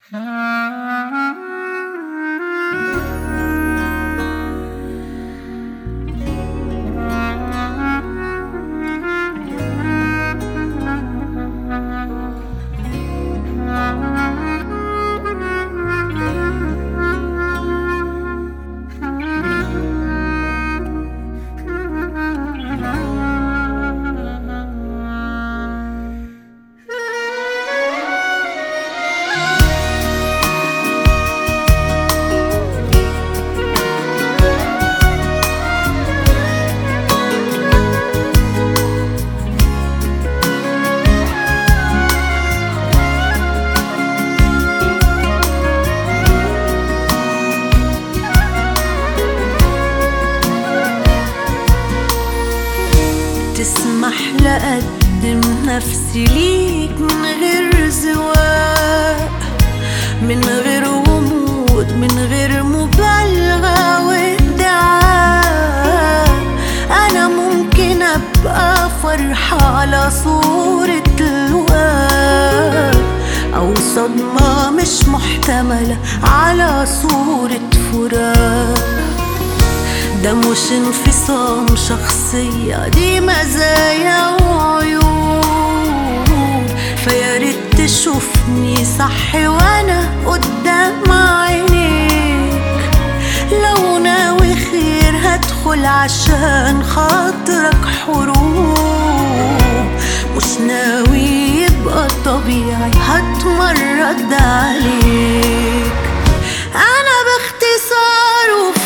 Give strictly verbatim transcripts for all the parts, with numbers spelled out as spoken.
تسمح لأقدم نفسي ليك من غير زواق، من غير غموض، من غير مبالغة وادعاء. أنا ممكن أبقى فرحة على صورة لقاء، أو صدمة مش محتملة على صورة فراق. ده مش انفصام شخصية، دي مزايا وعيوب. فياريت تشوفني صح وانا قدام عينيك. لو ناوي خير هدخل عشان خاطرك حروب، مش ناوي يبقى طبيعي هتمرد عليك. أنا باختصار وفي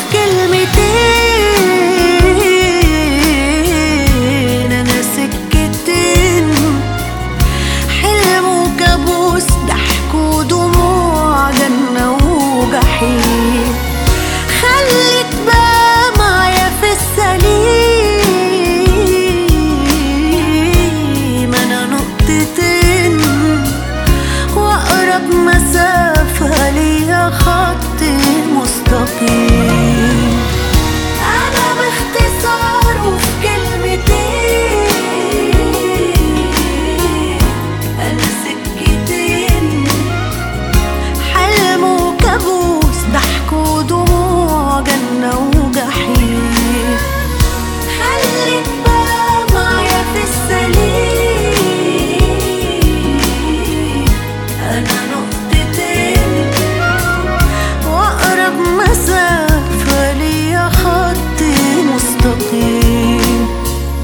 كلمتين، أنا سكتين، حلم وكابوس، ضحك ودموع، جنة وجحيم. خليك بقى معايا في السليم، أنا نقطتين وأقرب مسافة ليا خط مستقيم. أنا باختصار وفي كلمتين، أنا سكتين، حلم وكابوس، ضحك ودموع، جنة وجحيم. خليك بقى معايا في السليم، أنا نقطتين وأقرب مسافة ليا خط مستقيم.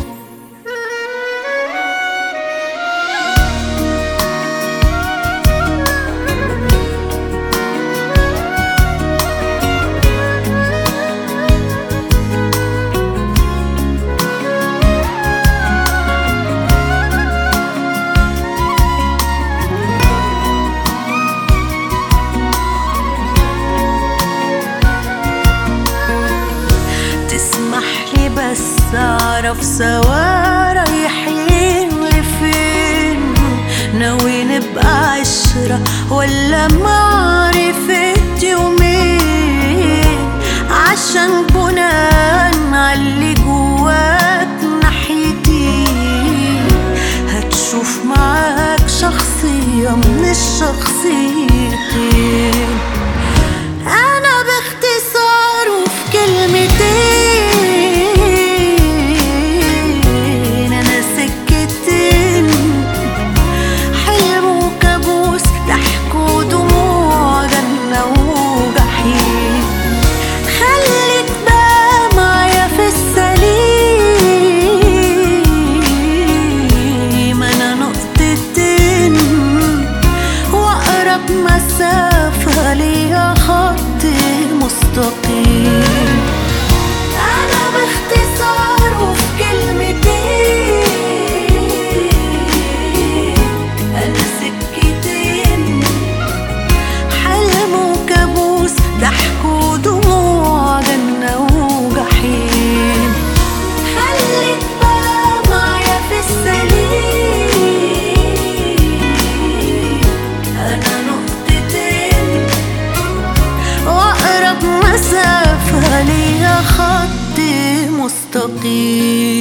تسمحلي بس أعرف سوا رايحين لفين؟ ناوي نبقى عشرة ولا معرفة يومين؟ عشان بناء عاللي جواك ناحيتي هتشوف معاك شخصية من الشخصيتين. أنا باختصار وفي كلمتين، أنا سكتين، حلم وكابوس، ضحك ودموع، جنة وجحيم. خليك بقى معايا في السليم، أنا نقطتين وأقرب مسافة ليا خط مستقيم. أنا باختصار وفي كلمتين، أنا سكتين، حلم وكابوس، ضحك ودموع، جنة وجحيم. خليك بقى معايا في السليم، أنا نقطتين وأقرب مسافة ليا خط مستقيم.